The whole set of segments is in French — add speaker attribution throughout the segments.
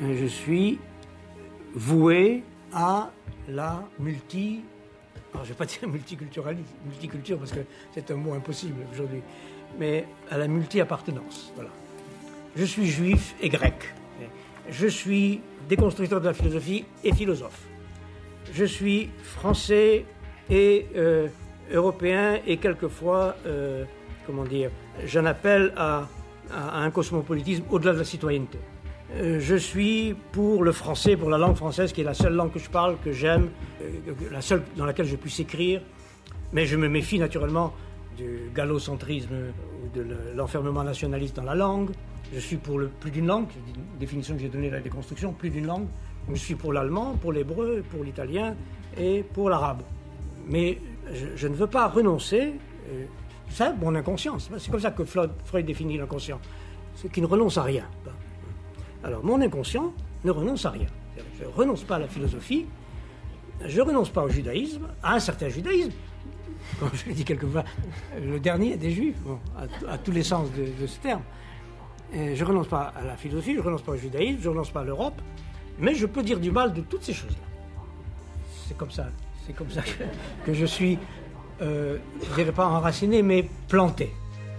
Speaker 1: je suis voué à la alors je ne vais pas dire multiculture parce que c'est un mot impossible aujourd'hui, mais à la multi-appartenance. Voilà. Je suis juif et grec. Je suis déconstructeur de la philosophie et philosophe. Je suis français et européen et quelquefois, j'en appelle à un cosmopolitisme au-delà de la citoyenneté. Je suis pour le français, pour la langue française, qui est la seule langue que je parle, que j'aime, la seule dans laquelle je puisse écrire. Mais je me méfie naturellement du gallocentrisme ou de l'enfermement nationaliste dans la langue. Je suis pour plus d'une langue, c'est une définition que j'ai donnée à la déconstruction, plus d'une langue. Je suis pour l'allemand, pour l'hébreu, pour l'italien et pour l'arabe. Mais je ne veux pas renoncer, c'est mon inconscience. C'est comme ça que Freud définit l'inconscient, c'est qu'il ne renonce à rien. Alors, mon inconscient ne renonce à rien. Je ne renonce pas à la philosophie, je ne renonce pas au judaïsme, à un certain judaïsme, comme je l'ai dit quelquefois, le dernier des juifs, à tous les sens de ce terme. Je ne renonce pas à la philosophie, je ne renonce pas au judaïsme, je ne renonce pas à l'Europe, mais je peux dire du mal de toutes ces choses-là. C'est comme ça que je suis, je ne dirais pas enraciné, mais planté.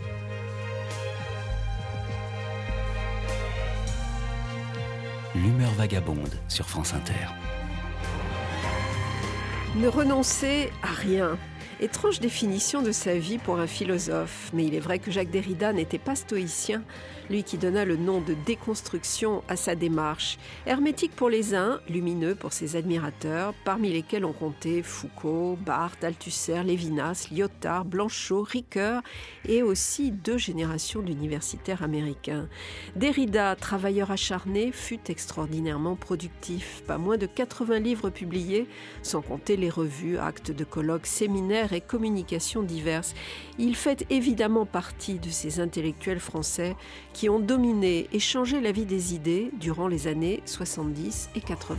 Speaker 2: L'humeur vagabonde sur France Inter.
Speaker 3: Ne renoncer à rien. Étrange définition de sa vie pour un philosophe. Mais il est vrai que Jacques Derrida n'était pas stoïcien, lui qui donna le nom de déconstruction à sa démarche. Hermétique pour les uns, lumineux pour ses admirateurs, parmi lesquels on comptait Foucault, Barthes, Althusser, Lévinas, Lyotard, Blanchot, Ricoeur et aussi 2 générations d'universitaires américains. Derrida, travailleur acharné, fut extraordinairement productif. Pas moins de 80 livres publiés, sans compter les revues, actes de colloques, séminaires et communications diverses. Il fait évidemment partie de ces intellectuels français qui ont dominé et changé la vie des idées durant les années 70 et 80.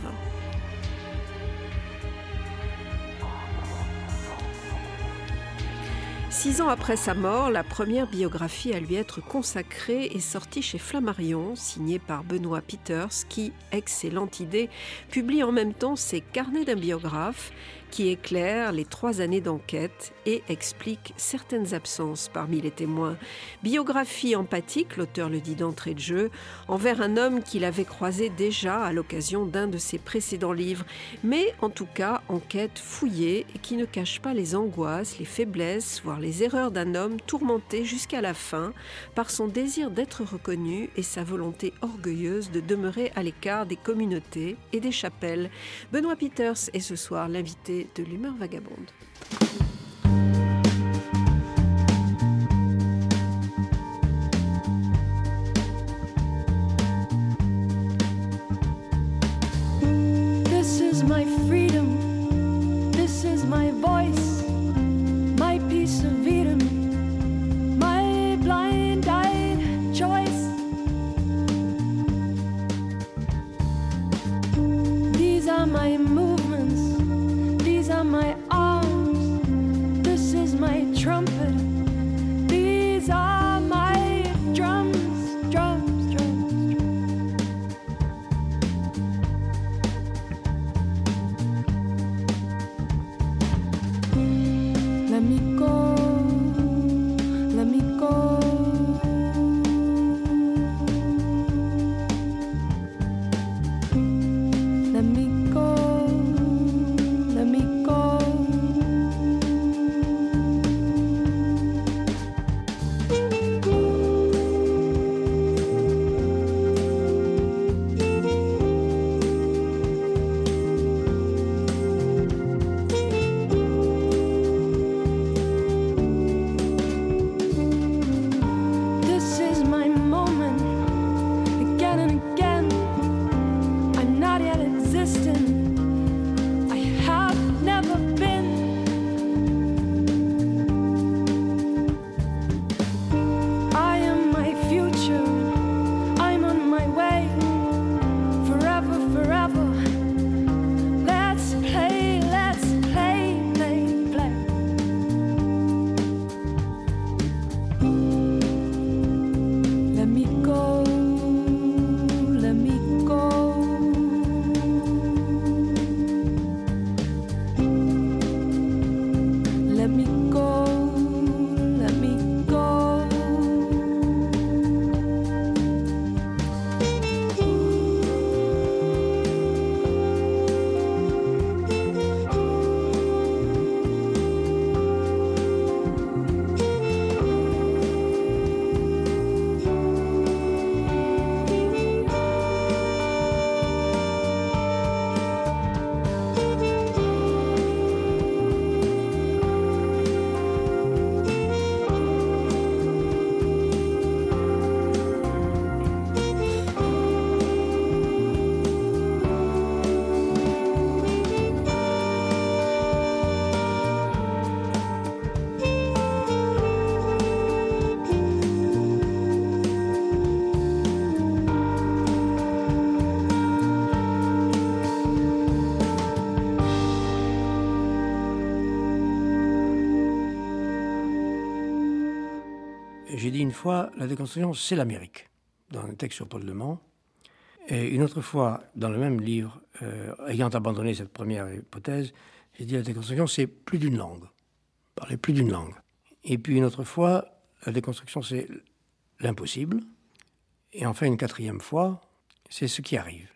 Speaker 3: Six ans après sa mort, la première biographie à lui être consacrée est sortie chez Flammarion, signée par Benoît Peters, qui, excellente idée, publie en même temps ses carnets d'un biographe qui éclaire les 3 années d'enquête et explique certaines absences parmi les témoins. Biographie empathique, l'auteur le dit d'entrée de jeu, envers un homme qu'il avait croisé déjà à l'occasion d'un de ses précédents livres, mais en tout cas enquête fouillée et qui ne cache pas les angoisses, les faiblesses, voire les erreurs d'un homme tourmenté jusqu'à la fin par son désir d'être reconnu et sa volonté orgueilleuse de demeurer à l'écart des communautés et des chapelles. Benoît Peters est ce soir l'invité de l'humeur vagabonde.
Speaker 4: This is my freedom, this is my voice, my piece of Eden, my blind-eyed choice. These are my movements, these are my arms,
Speaker 1: fois, la déconstruction, c'est l'Amérique, dans un texte sur Paul de Man. Et une autre fois, dans le même livre, ayant abandonné cette première hypothèse, j'ai dit la déconstruction, c'est plus d'une langue. Parler plus d'une langue. Et puis une autre fois, la déconstruction, c'est l'impossible. Et enfin, une quatrième fois, c'est ce qui arrive.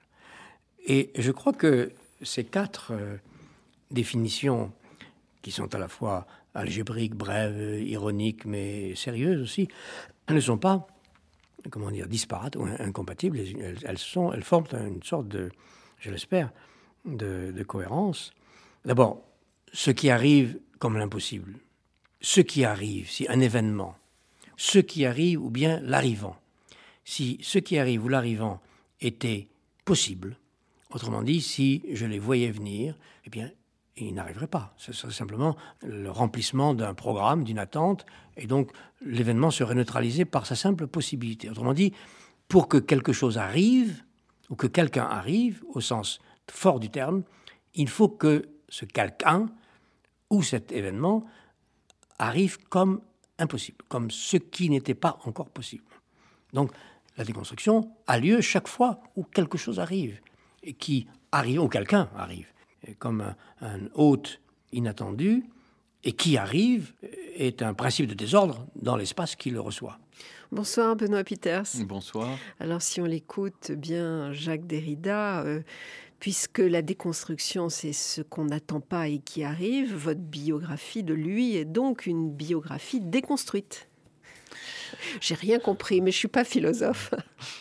Speaker 1: Et je crois que ces 4 définitions, qui sont à la fois algébriques, brèves, ironiques, mais sérieuses aussi, ne sont pas, disparates ou incompatibles. Elles forment une sorte de, je l'espère, de cohérence. D'abord, ce qui arrive comme l'impossible. Ce qui arrive, si un événement, ce qui arrive ou bien l'arrivant. Si ce qui arrive ou l'arrivant était possible, autrement dit, si je les voyais venir, eh bien, il n'arriverait pas. Ce serait simplement le remplissement d'un programme, d'une attente, et donc l'événement serait neutralisé par sa simple possibilité. Autrement dit, pour que quelque chose arrive, ou que quelqu'un arrive, au sens fort du terme, il faut que ce quelqu'un ou cet événement arrive comme impossible, comme ce qui n'était pas encore possible. Donc, la déconstruction a lieu chaque fois où quelque chose arrive, et qui arrive, ou quelqu'un arrive, comme un hôte inattendu, et qui arrive est un principe de désordre dans l'espace qui le reçoit.
Speaker 3: Bonsoir Benoît Peeters.
Speaker 5: Bonsoir.
Speaker 3: Alors si on l'écoute bien, Jacques Derrida, puisque la déconstruction c'est ce qu'on n'attend pas et qui arrive, votre biographie de lui est donc une biographie déconstruite. J'ai rien compris, mais je suis pas philosophe.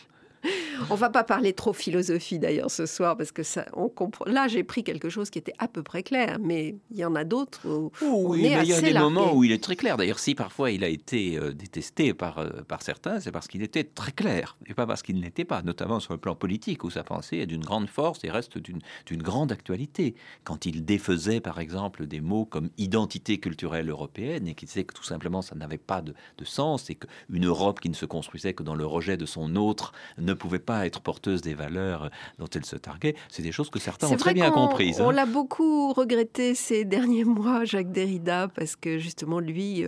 Speaker 3: On va pas parler trop philosophie d'ailleurs ce soir parce que ça, on comprend. Là, j'ai pris quelque chose qui était à peu près clair, mais il y en a d'autres où on est assez largué.
Speaker 5: Il y a des moments où il est très clair. D'ailleurs, si parfois il a été détesté par certains, c'est parce qu'il était très clair et pas parce qu'il ne l'était pas. Notamment sur le plan politique où sa pensée est d'une grande force et reste d'une grande actualité. Quand il défaisait, par exemple, des mots comme identité culturelle européenne et qu'il disait que tout simplement ça n'avait pas de sens et qu'une Europe qui ne se construisait que dans le rejet de son autre ne pouvait pas être porteuse des valeurs dont elle se targuait, c'est des choses que certains ont très bien comprises.
Speaker 3: On l'a beaucoup regretté ces derniers mois, Jacques Derrida, parce que justement lui,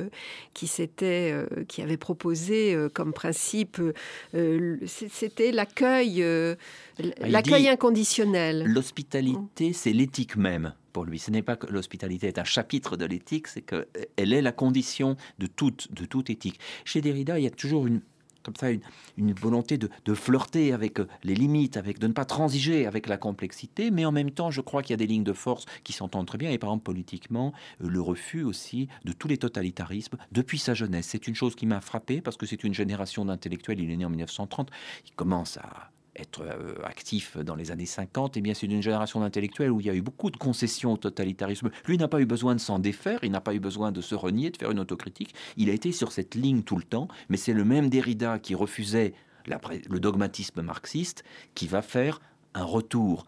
Speaker 3: qui avait proposé comme principe, c'était l'accueil inconditionnel.
Speaker 5: L'hospitalité, c'est l'éthique même. Pour lui, ce n'est pas que l'hospitalité est un chapitre de l'éthique, c'est qu'elle est la condition de toute éthique. Chez Derrida, il y a toujours une volonté de flirter avec les limites, de ne pas transiger avec la complexité, mais en même temps, je crois qu'il y a des lignes de force qui s'entendent très bien, et par exemple, politiquement, le refus aussi de tous les totalitarismes depuis sa jeunesse. C'est une chose qui m'a frappé, parce que c'est une génération d'intellectuels, il est né en 1930, il commence à être actif dans les années 50, et bien c'est une génération d'intellectuels où il y a eu beaucoup de concessions au totalitarisme. Lui n'a pas eu besoin de s'en défaire, il n'a pas eu besoin de se renier, de faire une autocritique. Il a été sur cette ligne tout le temps, mais c'est le même Derrida qui refusait le dogmatisme marxiste qui va faire un retour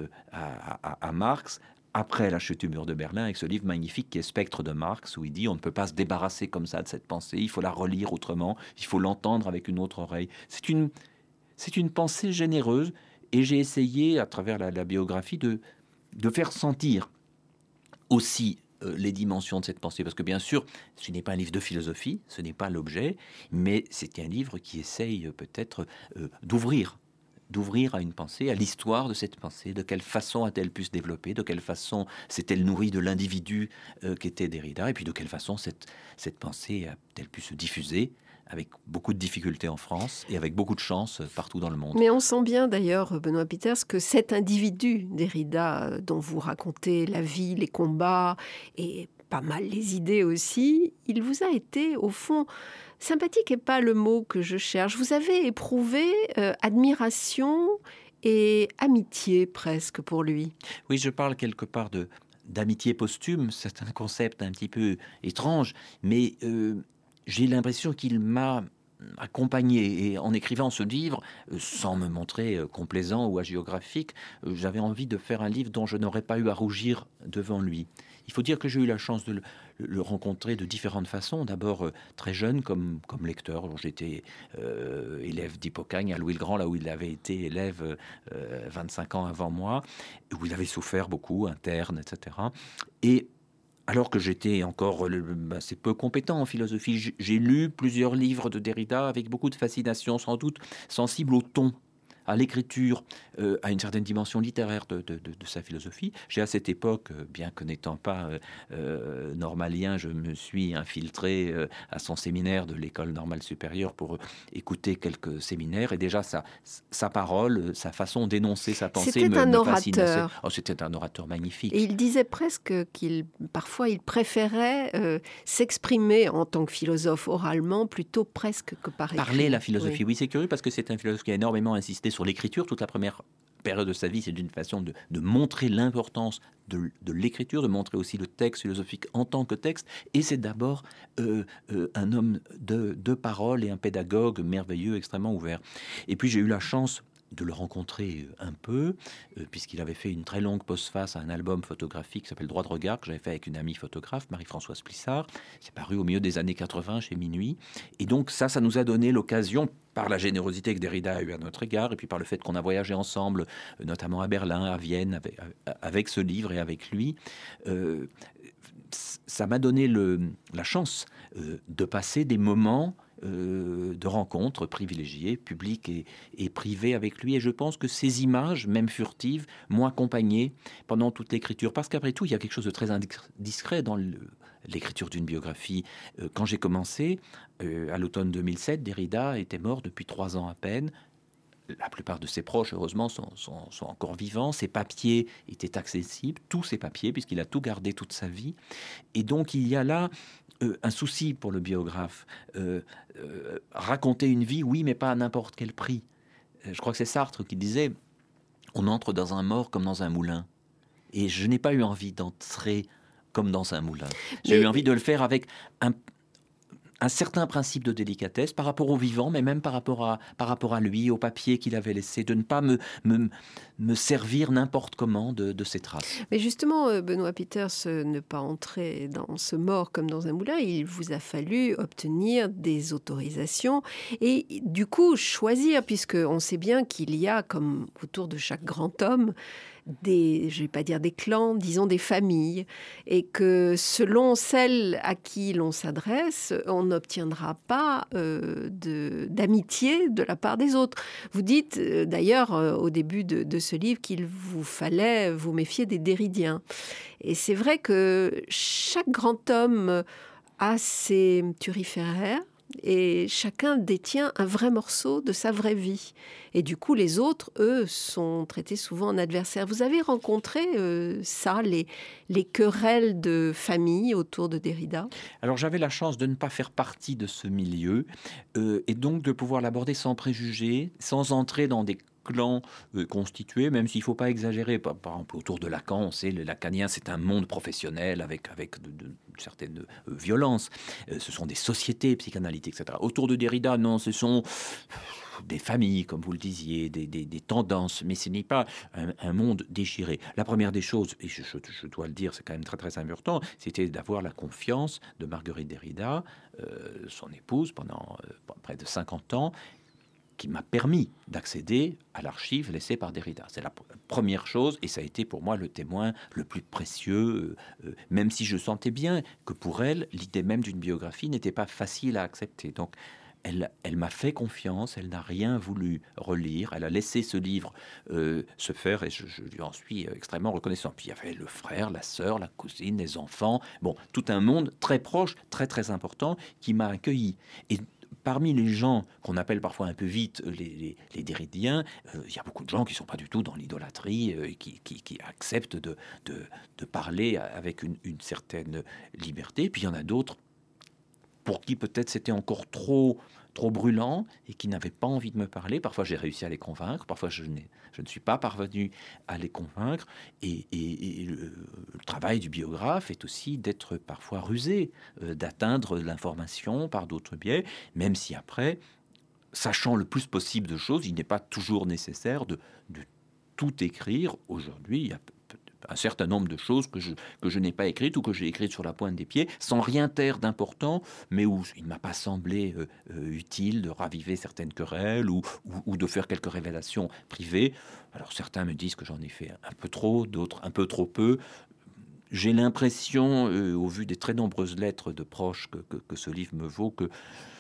Speaker 5: à Marx après la chute du mur de Berlin, avec ce livre magnifique qui est Spectre de Marx, où il dit on ne peut pas se débarrasser comme ça de cette pensée, il faut la relire autrement, il faut l'entendre avec une autre oreille. C'est une pensée généreuse, et j'ai essayé, à travers la biographie, de faire sentir aussi les dimensions de cette pensée. Parce que bien sûr, ce n'est pas un livre de philosophie, ce n'est pas l'objet, mais c'est un livre qui essaye peut-être d'ouvrir à une pensée, à l'histoire de cette pensée, de quelle façon a-t-elle pu se développer, de quelle façon s'est-elle nourrie de l'individu qu'était Derrida, et puis de quelle façon cette pensée a-t-elle pu se diffuser avec beaucoup de difficultés en France et avec beaucoup de chance partout dans le monde.
Speaker 3: Mais on sent bien d'ailleurs, Benoît Peeters, que cet individu, Derrida, dont vous racontez la vie, les combats et pas mal les idées aussi, il vous a été, au fond, sympathique n'est pas le mot que je cherche. Vous avez éprouvé admiration et amitié presque pour lui.
Speaker 5: Oui, je parle quelque part d'amitié posthume. C'est un concept un petit peu étrange, mais j'ai l'impression qu'il m'a accompagné. Et en écrivant ce livre, sans me montrer complaisant ou hagiographique, j'avais envie de faire un livre dont je n'aurais pas eu à rougir devant lui. Il faut dire que j'ai eu la chance de le rencontrer de différentes façons. D'abord très jeune comme lecteur. J'étais élève d'Hippocagne à Louis-le-Grand, là où il avait été élève 25 ans avant moi, où il avait souffert beaucoup, interne, etc. Et alors que j'étais encore assez peu compétent en philosophie, j'ai lu plusieurs livres de Derrida avec beaucoup de fascination, sans doute sensible au ton, à l'écriture, à une certaine dimension littéraire de sa philosophie. J'ai à cette époque, bien que n'étant pas normalien, je me suis infiltré à son séminaire de l'école normale supérieure pour écouter quelques séminaires, et déjà sa parole, sa façon d'énoncer sa pensée me fascinait. C'était un orateur magnifique.
Speaker 3: Et il disait presque parfois il préférait s'exprimer en tant que philosophe oralement plutôt presque que par écrit.
Speaker 5: Parler la philosophie, oui, c'est curieux parce que c'est un philosophe qui a énormément insisté sur l'écriture. Toute la première période de sa vie, c'est d'une façon de montrer l'importance de l'écriture, de montrer aussi le texte philosophique en tant que texte. Et c'est d'abord un homme de parole et un pédagogue merveilleux, extrêmement ouvert. Et puis j'ai eu la chance de le rencontrer un peu, puisqu'il avait fait une très longue postface à un album photographique qui s'appelle Droit de regard, que j'avais fait avec une amie photographe, Marie-Françoise Plissard. C'est paru au milieu des années 80 chez Minuit. Et donc ça nous a donné l'occasion, par la générosité que Derrida a eue à notre égard, et puis par le fait qu'on a voyagé ensemble, notamment à Berlin, à Vienne, avec ce livre et avec lui, ça m'a donné la chance de passer des moments de rencontres privilégiées, publiques et privées avec lui. Et je pense que ces images, même furtives, m'ont accompagné pendant toute l'écriture. Parce qu'après tout, il y a quelque chose de très indiscret dans l'écriture d'une biographie. Quand j'ai commencé, à l'automne 2007, Derrida était mort depuis 3 ans à peine. La plupart de ses proches, heureusement, sont encore vivants. Ses papiers étaient accessibles, tous ses papiers, puisqu'il a tout gardé toute sa vie. Et donc, il y a là un souci pour le biographe. Raconter une vie, oui, mais pas à n'importe quel prix. Je crois que c'est Sartre qui disait « On entre dans un mort comme dans un moulin ». Et je n'ai pas eu envie d'entrer comme dans un moulin. J'ai eu envie de le faire avec un certain principe de délicatesse par rapport au vivant, mais même par rapport à lui, au papier qu'il avait laissé, de ne pas me servir n'importe comment de ses traces.
Speaker 3: Mais justement, Benoît Peters, ne pas entrer dans ce mort comme dans un moulin, il vous a fallu obtenir des autorisations et du coup choisir, puisqu'on sait bien qu'il y a, comme autour de chaque grand homme, je ne vais pas dire des clans, disons des familles, et que selon celle à qui l'on s'adresse, on n'obtiendra pas d'amitié de la part des autres. Vous dites d'ailleurs au début de ce livre qu'il vous fallait vous méfier des Derridiens. Et c'est vrai que chaque grand homme a ses turiféraires, et chacun détient un vrai morceau de sa vraie vie. Et du coup, les autres, eux, sont traités souvent en adversaires. Vous avez rencontré les querelles de famille autour de Derrida ?
Speaker 5: Alors, j'avais la chance de ne pas faire partie de ce milieu et donc de pouvoir l'aborder sans préjugés, sans entrer dans des clans constitués, même s'il ne faut pas exagérer. Par exemple, autour de Lacan, on sait, le lacanien, c'est un monde professionnel avec de certaines violences. Ce sont des sociétés psychanalytiques, etc. Autour de Derrida, non, ce sont des familles, comme vous le disiez, des tendances, mais ce n'est pas un monde déchiré. La première des choses, et je dois le dire, c'est quand même très très important, c'était d'avoir la confiance de Marguerite Derrida, son épouse, pendant près de 50 ans, qui m'a permis d'accéder à l'archive laissée par Derrida. C'est la première chose, et ça a été pour moi le témoin le plus précieux, même si je sentais bien que pour elle, l'idée même d'une biographie n'était pas facile à accepter. Donc, elle m'a fait confiance, elle n'a rien voulu relire, elle a laissé ce livre se faire, et je lui en suis extrêmement reconnaissant. Puis il y avait le frère, la sœur, la cousine, les enfants, bon, tout un monde très proche, très très important, qui m'a accueilli. Et parmi les gens qu'on appelle parfois un peu vite les Derridiens, il y a beaucoup de gens qui ne sont pas du tout dans l'idolâtrie, qui acceptent de parler avec une certaine liberté. Puis il y en a d'autres pour qui peut-être c'était encore trop brûlant et qui n'avaient pas envie de me parler. Parfois j'ai réussi à les convaincre, parfois je ne suis pas parvenu à les convaincre. Et le travail du biographe est aussi d'être parfois rusé, d'atteindre l'information par d'autres biais, même si après, sachant le plus possible de choses, il n'est pas toujours nécessaire de tout écrire. Aujourd'hui, il y a un certain nombre de choses que je n'ai pas écrites ou que j'ai écrites sur la pointe des pieds, sans rien taire d'important, mais où il ne m'a pas semblé utile de raviver certaines querelles ou de faire quelques révélations privées. Alors certains me disent que j'en ai fait un peu trop, d'autres un peu trop peu. j'ai l'impression, au vu des très nombreuses lettres de proches que ce livre me vaut, que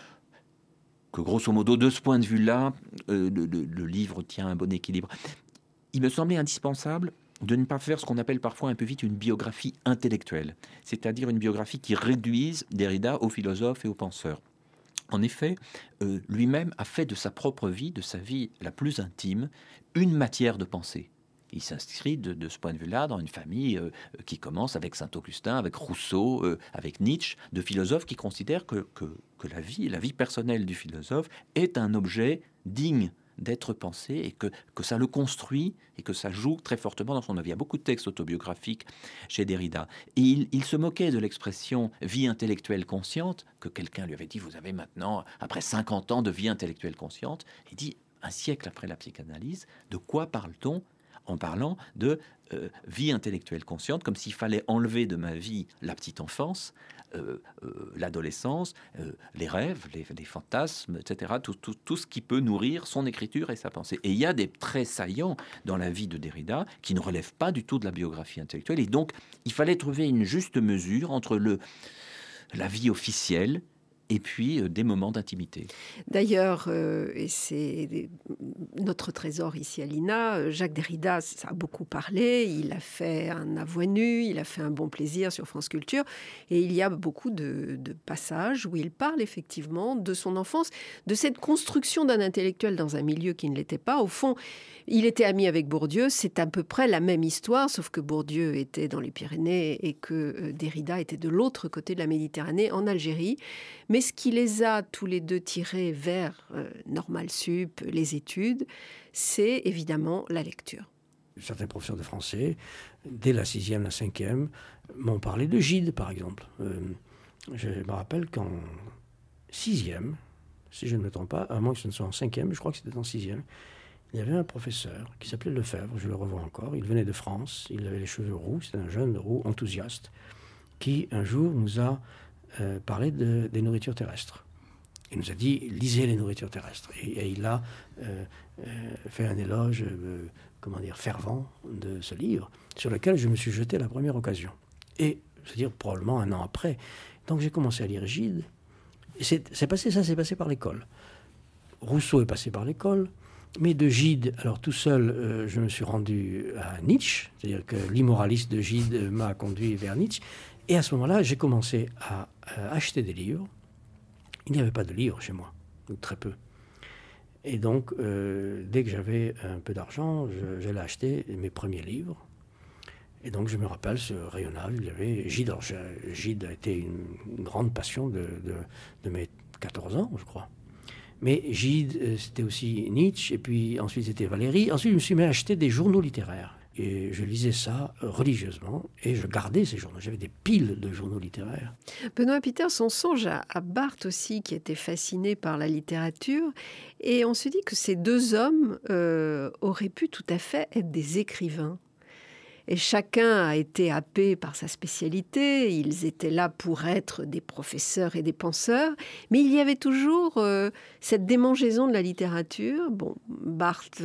Speaker 5: grosso modo, de ce point de vue-là, le livre tient un bon équilibre. Il me semblait indispensable de ne pas faire ce qu'on appelle parfois un peu vite une biographie intellectuelle, c'est-à-dire une biographie qui réduise Derrida aux philosophes et aux penseurs. En effet, lui-même a fait de sa propre vie, de sa vie la plus intime, une matière de pensée. Il s'inscrit de ce point de vue-là dans une famille qui commence avec Saint-Augustin, avec Rousseau, avec Nietzsche, de philosophes qui considèrent que la vie personnelle du philosophe est un objet digne d'être pensé et que ça le construit et que ça joue très fortement dans son œuvre. Il y a beaucoup de textes autobiographiques chez Derrida. Et il se moquait de l'expression « vie intellectuelle consciente » que quelqu'un lui avait dit « Vous avez maintenant, après 50 ans de vie intellectuelle consciente », il dit « Un siècle après la psychanalyse, de quoi parle-t-on ?» en parlant de vie intellectuelle consciente, comme s'il fallait enlever de ma vie la petite enfance, l'adolescence, les rêves, les fantasmes, etc., tout ce qui peut nourrir son écriture et sa pensée. Et il y a des traits saillants dans la vie de Derrida qui ne relèvent pas du tout de la biographie intellectuelle. Et donc, il fallait trouver une juste mesure entre la vie officielle et puis des moments d'intimité.
Speaker 3: D'ailleurs, et c'est notre trésor ici à l'INA, Jacques Derrida, ça a beaucoup parlé, il a fait un À voix nue, il a fait un Bon plaisir sur France Culture, et il y a beaucoup de passages où il parle effectivement de son enfance, de cette construction d'un intellectuel dans un milieu qui ne l'était pas. Au fond, il était ami avec Bourdieu, c'est à peu près la même histoire, sauf que Bourdieu était dans les Pyrénées et que Derrida était de l'autre côté de la Méditerranée, en Algérie. Mais ce qui les a tous les deux tirés vers Normal Sup, les études, c'est évidemment la lecture.
Speaker 1: Certains professeurs de français, dès la 6e, la 5e, m'ont parlé de Gide, par exemple. Je me rappelle qu'en 6e, si je ne me trompe pas, à moins que ce ne soit en 5e, je crois que c'était en 6e, il y avait un professeur qui s'appelait Lefebvre, je le revois encore, il venait de France, il avait les cheveux roux, c'était un jeune roux enthousiaste, qui un jour nous a parlé des nourritures terrestres. Il nous a dit, lisez les nourritures terrestres. Et il a fait un éloge, fervent de ce livre, sur lequel je me suis jeté à la première occasion. Et, c'est-à-dire probablement un an après. Donc j'ai commencé à lire Gide. Et c'est passé par l'école. Rousseau est passé par l'école. Mais de Gide, alors tout seul, je me suis rendu à Nietzsche. C'est-à-dire que l'immoraliste de Gide m'a conduit vers Nietzsche. Et à ce moment-là, j'ai commencé à acheter des livres. Il n'y avait pas de livres chez moi, ou très peu. Et donc, dès que j'avais un peu d'argent, j'allais acheter mes premiers livres. Et donc, je me rappelle ce rayonnage. Il y avait Gide. Alors, Gide a été une grande passion de mes 14 ans, je crois. Mais Gide, c'était aussi Nietzsche, et puis ensuite c'était Valéry. Ensuite, je me suis mis à acheter des journaux littéraires. Et je lisais ça religieusement, et je gardais ces journaux. J'avais des piles de journaux littéraires.
Speaker 3: Benoît Piters, on songe à Barthes aussi, qui était fasciné par la littérature. Et on se dit que ces deux hommes auraient pu tout à fait être des écrivains. Et chacun a été happé par sa spécialité. Ils étaient là pour être des professeurs et des penseurs. Mais il y avait toujours cette démangeaison de la littérature. Bon, Barthes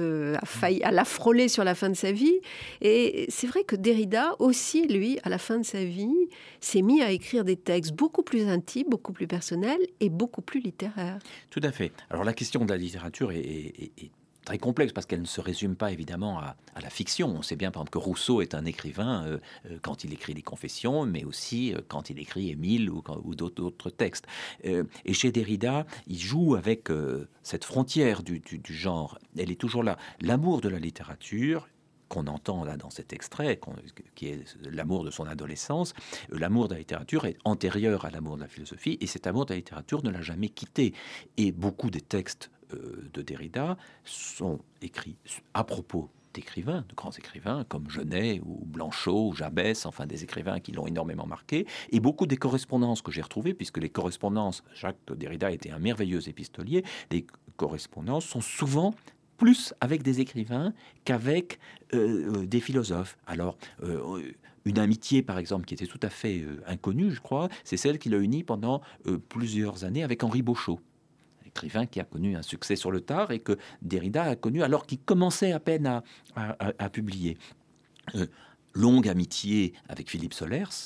Speaker 3: a la frôlé sur la fin de sa vie. Et c'est vrai que Derrida aussi, lui, à la fin de sa vie, s'est mis à écrire des textes beaucoup plus intimes, beaucoup plus personnels et beaucoup plus littéraires.
Speaker 5: Tout à fait. Alors la question de la littérature est très complexe parce qu'elle ne se résume pas évidemment à la fiction. On sait bien par exemple que Rousseau est un écrivain quand il écrit les Confessions, mais aussi quand il écrit Émile ou d'autres textes. Et chez Derrida, il joue avec cette frontière du genre. Elle est toujours là. L'amour de la littérature, qu'on entend là dans cet extrait, qui est l'amour de son adolescence, l'amour de la littérature est antérieur à l'amour de la philosophie, et cet amour de la littérature ne l'a jamais quitté. Et beaucoup des textes de Derrida sont écrits à propos d'écrivains, de grands écrivains comme Genet ou Blanchot ou Jabès, enfin des écrivains qui l'ont énormément marqué, et beaucoup des correspondances que j'ai retrouvées, puisque les correspondances, Jacques Derrida était un merveilleux épistolier, les correspondances sont souvent plus avec des écrivains qu'avec des philosophes. Alors, une amitié, par exemple, qui était tout à fait inconnue, je crois, c'est celle qui l'a uni pendant plusieurs années avec Henri Beauchot, écrivain qui a connu un succès sur le tard et que Derrida a connu alors qu'il commençait à peine à publier. longue amitié avec Philippe Solers,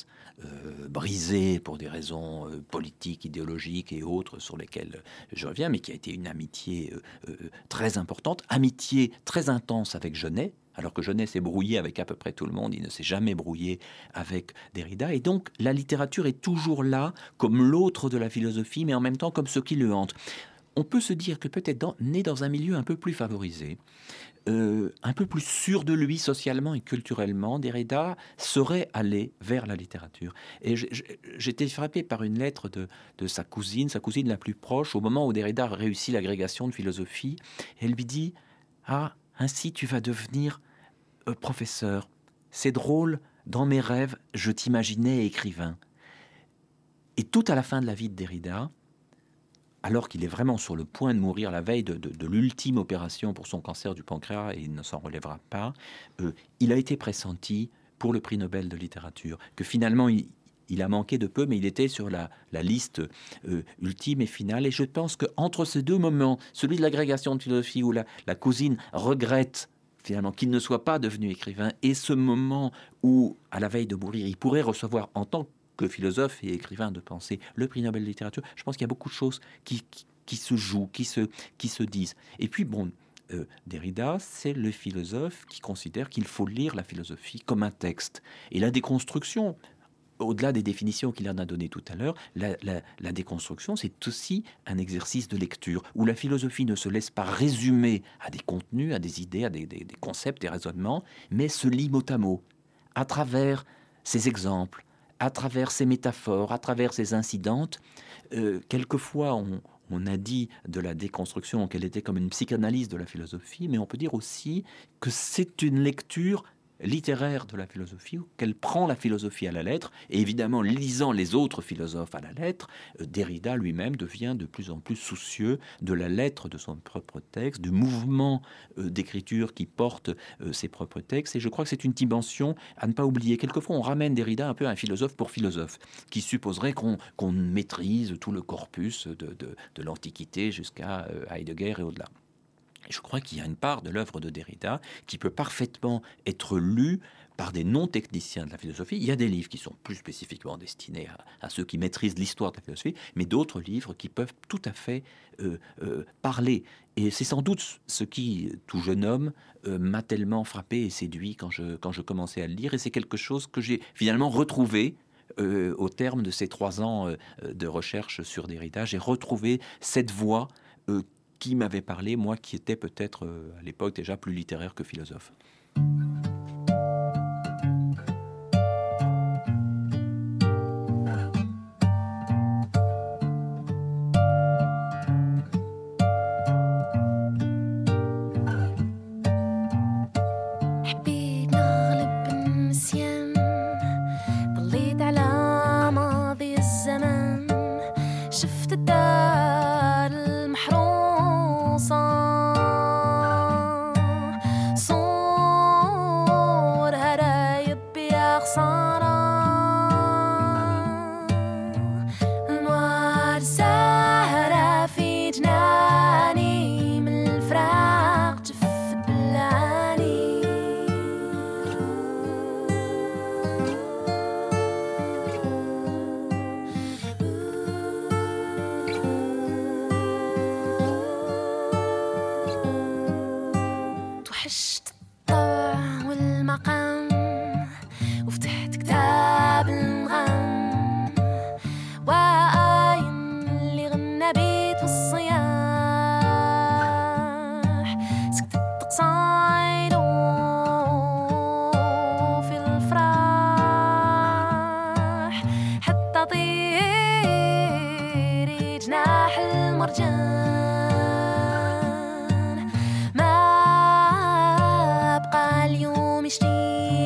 Speaker 5: brisée pour des raisons politiques, idéologiques et autres sur lesquelles je reviens, mais qui a été une amitié très importante, amitié très intense avec Genet, alors que Genet s'est brouillé avec à peu près tout le monde, il ne s'est jamais brouillé avec Derrida, et donc la littérature est toujours là comme l'autre de la philosophie, mais en même temps comme ce qui le hante. On peut se dire que peut-être né dans un milieu un peu plus favorisé, un peu plus sûr de lui socialement et culturellement, Derrida serait allé vers la littérature. Et j'étais frappé par une lettre de sa cousine la plus proche, au moment où Derrida réussit l'agrégation de philosophie. Elle lui dit « Ah, ainsi tu vas devenir professeur. C'est drôle, dans mes rêves, je t'imaginais écrivain. » Et tout à la fin de la vie de Derrida, alors qu'il est vraiment sur le point de mourir la veille de l'ultime opération pour son cancer du pancréas, et il ne s'en relèvera pas, il a été pressenti pour le prix Nobel de littérature, que finalement il a manqué de peu, mais il était sur la liste ultime et finale. Et je pense qu'entre ces deux moments, celui de l'agrégation de philosophie où la cousine regrette finalement qu'il ne soit pas devenu écrivain, et ce moment où, à la veille de mourir, il pourrait recevoir en tant que philosophe et écrivain de pensée le prix Nobel de littérature, je pense qu'il y a beaucoup de choses qui se jouent, qui se disent. Et puis, Derrida, c'est le philosophe qui considère qu'il faut lire la philosophie comme un texte. Et la déconstruction, au-delà des définitions qu'il en a données tout à l'heure, la déconstruction, c'est aussi un exercice de lecture, où la philosophie ne se laisse pas résumer à des contenus, à des idées, à des concepts, des raisonnements, mais se lit mot à mot, à travers ses exemples, à travers ses métaphores, à travers ses incidentes. Quelquefois, on a dit de la déconstruction qu'elle était comme une psychanalyse de la philosophie, mais on peut dire aussi que c'est une lecture littéraire de la philosophie, qu'elle prend la philosophie à la lettre, et évidemment, lisant les autres philosophes à la lettre, Derrida lui-même devient de plus en plus soucieux de la lettre de son propre texte, du mouvement d'écriture qui porte ses propres textes, et je crois que c'est une dimension à ne pas oublier. Quelquefois, on ramène Derrida un peu à un philosophe pour philosophe, qui supposerait qu'on maîtrise tout le corpus de l'Antiquité jusqu'à Heidegger et au-delà. Je crois qu'il y a une part de l'œuvre de Derrida qui peut parfaitement être lue par des non-techniciens de la philosophie. Il y a des livres qui sont plus spécifiquement destinés à ceux qui maîtrisent l'histoire de la philosophie, mais d'autres livres qui peuvent tout à fait parler. Et c'est sans doute ce qui, tout jeune homme, m'a tellement frappé et séduit quand je commençais à le lire. Et c'est quelque chose que j'ai finalement retrouvé au terme de ces 3 ans de recherche sur Derrida. J'ai retrouvé cette voix qui m'avait parlé, moi qui étais peut-être à l'époque déjà plus littéraire que philosophe.
Speaker 4: ما بقى اليوم يشتي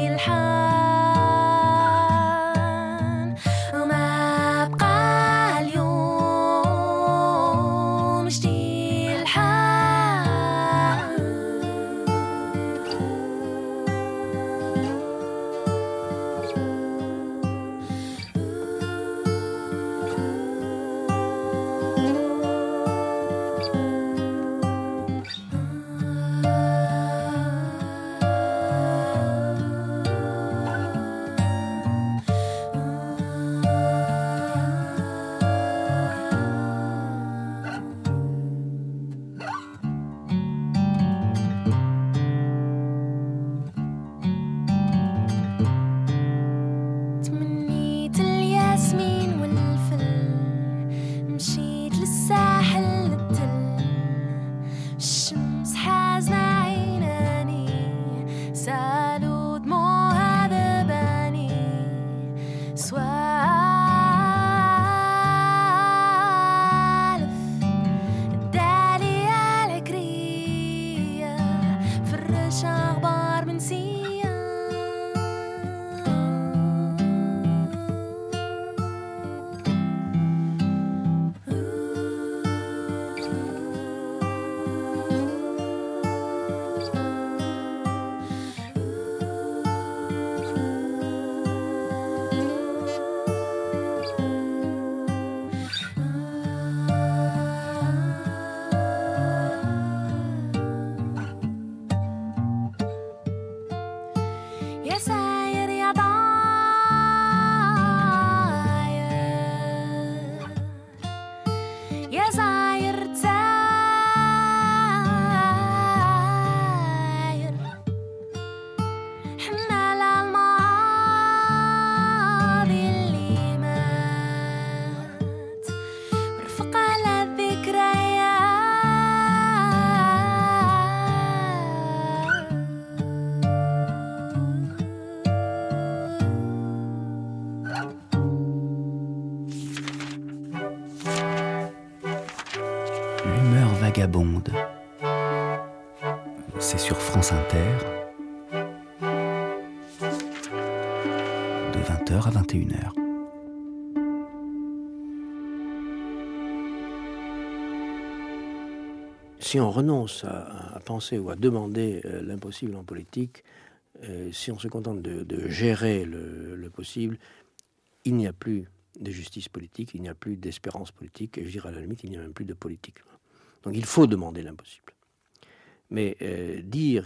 Speaker 2: Vagabonde. C'est sur France Inter, de 20h à 21h.
Speaker 1: Si on renonce à penser ou à demander l'impossible en politique, si on se contente de gérer le possible, il n'y a plus de justice politique, il n'y a plus d'espérance politique, et je dirais à la limite, il n'y a même plus de politique. Donc il faut demander l'impossible. Mais dire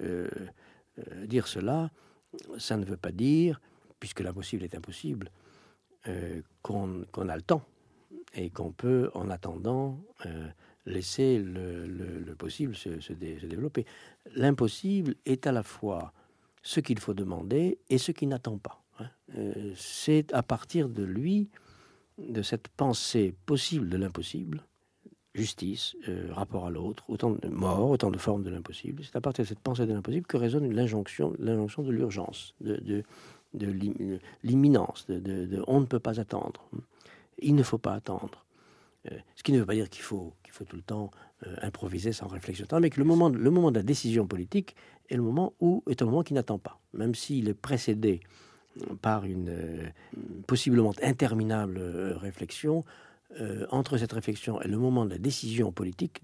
Speaker 1: cela, ça ne veut pas dire, puisque l'impossible est impossible, qu'on a le temps et qu'on peut, en attendant, laisser le possible se développer. L'impossible est à la fois ce qu'il faut demander et ce qui n'attend pas. C'est à partir de lui, de cette pensée possible de l'impossible, justice, rapport à l'autre, autant de morts, autant de formes de l'impossible, c'est à partir de cette pensée de l'impossible que résonne l'injonction de l'urgence, de l'imminence, de on ne peut pas attendre. Il ne faut pas attendre. Ce qui ne veut pas dire qu'il faut tout le temps improviser sans réflexion, mais que le moment de la décision politique est un moment qui n'attend pas, même s'il est précédé par une possiblement interminable réflexion. Entre cette réflexion et le moment de la décision politique,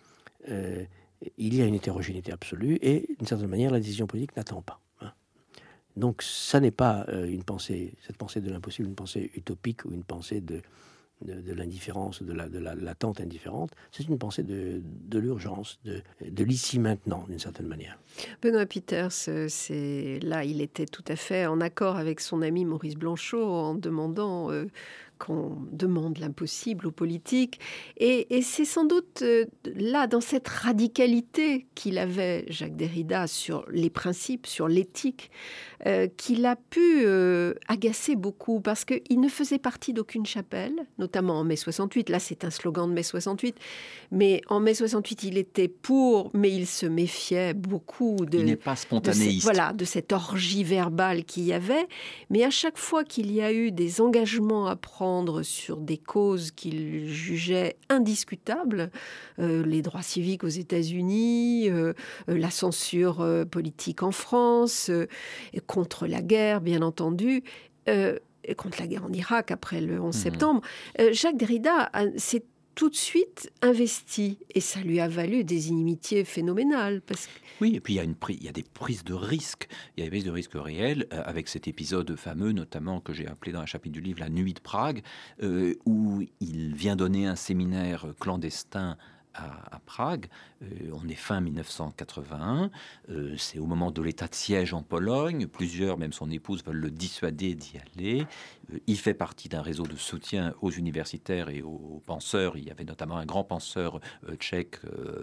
Speaker 1: il y a une hétérogénéité absolue et d'une certaine manière, la décision politique n'attend pas. Donc, ça n'est pas cette pensée de l'impossible, une pensée utopique ou une pensée de l'indifférence, de l'attente indifférente. C'est une pensée de l'urgence, de l'ici maintenant, d'une certaine manière.
Speaker 3: Benoît Peters, il était tout à fait en accord avec son ami Maurice Blanchot en demandant qu'on demande l'impossible aux politiques. Et c'est sans doute là, dans cette radicalité qu'il avait, Jacques Derrida, sur les principes, sur l'éthique, qu'il a pu agacer beaucoup, parce qu'il ne faisait partie d'aucune chapelle, notamment en mai 68. Là, c'est un slogan de mai 68. Mais en mai 68, il était pour, mais il se méfiait beaucoup
Speaker 5: il n'est pas spontanéiste.
Speaker 3: De cette orgie verbale qu'il y avait. Mais à chaque fois qu'il y a eu des engagements à prendre sur des causes qu'il jugeait indiscutables, les droits civiques aux États-Unis, la censure politique en France, contre la guerre, bien entendu, et contre la guerre en Irak après le 11 septembre, Jacques Derrida s'est tout de suite investi, et ça lui a valu des inimitiés phénoménales.
Speaker 5: Oui, et puis il y a des prises de risques. Il y a des prises de risques réelles, avec cet épisode fameux, notamment, que j'ai appelé dans un chapitre du livre « La nuit de Prague », où il vient donner un séminaire clandestin à Prague. On est fin 1981, c'est au moment de l'état de siège en Pologne. Plusieurs, même son épouse, veulent le dissuader d'y aller. Il fait partie d'un réseau de soutien aux universitaires et aux penseurs. Il y avait notamment un grand penseur tchèque,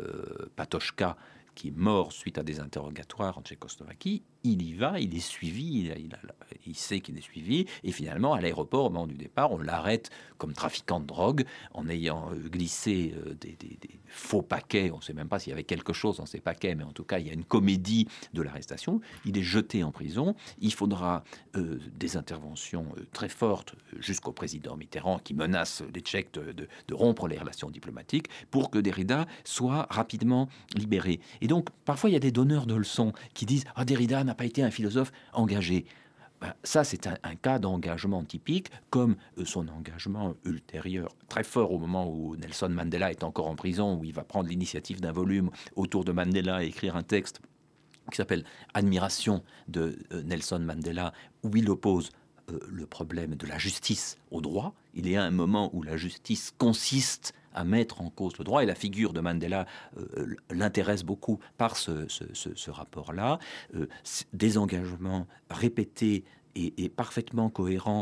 Speaker 5: Patočka, qui est mort suite à des interrogatoires en Tchécoslovaquie. Il y va, il est suivi, il sait qu'il est suivi, et finalement, à l'aéroport, au moment du départ, on l'arrête comme trafiquant de drogue, en ayant glissé des faux paquets. On ne sait même pas s'il y avait quelque chose dans ces paquets, mais en tout cas, il y a une comédie de l'arrestation. Il est jeté en prison. Il faudra des interventions très fortes jusqu'au président Mitterrand, qui menace les Tchèques de rompre les relations diplomatiques, pour que Derrida soit rapidement libéré. Et donc, parfois, il y a des donneurs de leçons qui disent « Ah, Derrida n'a pas été un philosophe engagé ». Ça, c'est un cas d'engagement typique, comme son engagement ultérieur, très fort au moment où Nelson Mandela est encore en prison, où il va prendre l'initiative d'un volume autour de Mandela et écrire un texte qui s'appelle « Admiration de Nelson Mandela », où il oppose le problème de la justice au droit. Il y a un moment où la justice consiste à mettre en cause le droit, et la figure de Mandela l'intéresse beaucoup par ce rapport-là. Des engagements répétés et parfaitement cohérents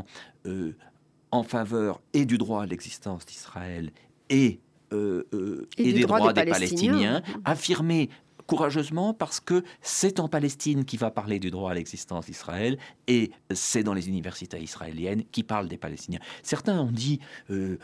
Speaker 5: en faveur et du droit à l'existence d'Israël et des droits des Palestiniens, affirmés courageusement, parce que c'est en Palestine qui va parler du droit à l'existence d'Israël, et c'est dans les universités israéliennes qui parlent des Palestiniens. Certains ont dit de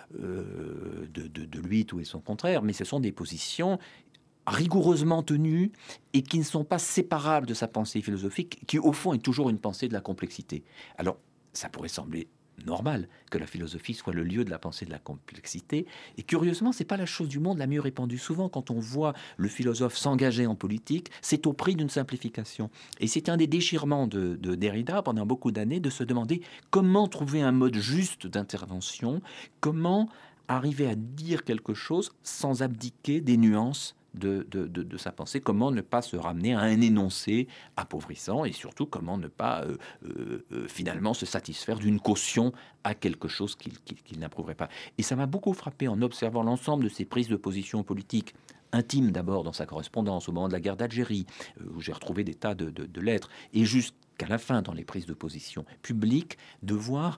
Speaker 5: lui tout et son contraire, mais ce sont des positions rigoureusement tenues et qui ne sont pas séparables de sa pensée philosophique, qui au fond est toujours une pensée de la complexité. Alors, ça pourrait sembler normal que la philosophie soit le lieu de la pensée de la complexité. Et curieusement, c'est pas la chose du monde la mieux répandue. Souvent, quand on voit le philosophe s'engager en politique, c'est au prix d'une simplification. Et c'est un des déchirements de Derrida pendant beaucoup d'années de se demander comment trouver un mode juste d'intervention, comment arriver à dire quelque chose sans abdiquer des nuances de sa pensée, comment ne pas se ramener à un énoncé appauvrissant et surtout comment ne pas finalement se satisfaire d'une caution à quelque chose qu'il n'approuverait pas. Et ça m'a beaucoup frappé en observant l'ensemble de ses prises de position politiques, intimes d'abord dans sa correspondance au moment de la guerre d'Algérie, où j'ai retrouvé des tas de lettres, et jusqu'à la fin dans les prises de position publiques, de voir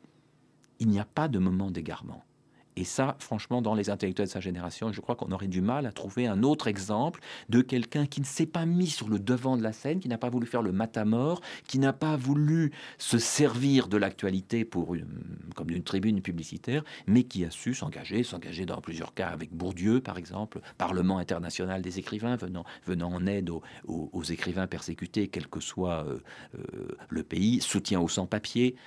Speaker 5: il n'y a pas de moment d'égarement. Et ça, franchement, dans les intellectuels de sa génération, je crois qu'on aurait du mal à trouver un autre exemple de quelqu'un qui ne s'est pas mis sur le devant de la scène, qui n'a pas voulu faire le matamor, qui n'a pas voulu se servir de l'actualité comme d'une tribune publicitaire, mais qui a su s'engager dans plusieurs cas avec Bourdieu, par exemple, Parlement international des écrivains, venant en aide aux écrivains persécutés, quel que soit le pays, soutien aux sans-papiers,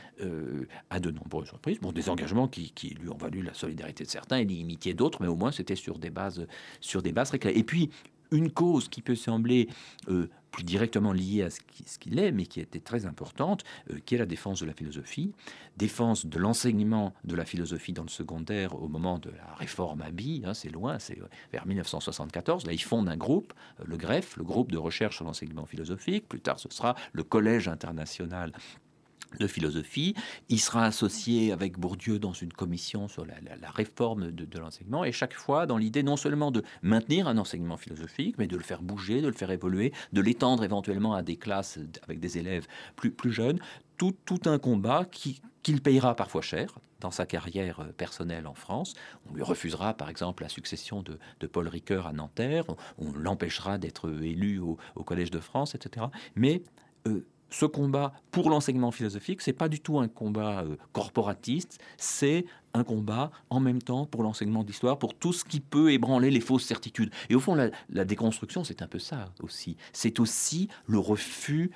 Speaker 5: à de nombreuses reprises. Bon, des engagements qui lui ont valu la solidarité de certains et l'inimitié d'autres, mais au moins c'était sur des bases très claires. Et puis, une cause qui peut sembler plus directement liée à ce qu'il est, mais qui était très importante, qui est la défense de la philosophie, défense de l'enseignement de la philosophie dans le secondaire au moment de la réforme Haby, c'est loin, c'est vers 1974. Là, il fonde un groupe, le GREPH, le groupe de recherche sur l'enseignement philosophique. Plus tard, ce sera le Collège international de philosophie. Il sera associé avec Bourdieu dans une commission sur la réforme de l'enseignement, et chaque fois dans l'idée non seulement de maintenir un enseignement philosophique, mais de le faire bouger, de le faire évoluer, de l'étendre éventuellement à des classes avec des élèves plus jeunes. Tout un combat qu'il payera parfois cher dans sa carrière personnelle en France. On lui refusera par exemple la succession de Paul Ricoeur à Nanterre, on l'empêchera d'être élu au Collège de France, etc. Mais ce combat pour l'enseignement philosophique, c'est pas du tout un combat corporatiste, c'est un combat en même temps pour l'enseignement d'histoire, pour tout ce qui peut ébranler les fausses certitudes. Et au fond, la déconstruction, c'est un peu ça aussi. C'est aussi le refus